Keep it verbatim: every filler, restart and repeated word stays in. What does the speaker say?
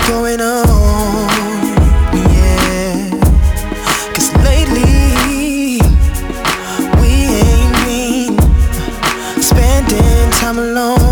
going on, yeah. Cause lately we ain't been spending time alone.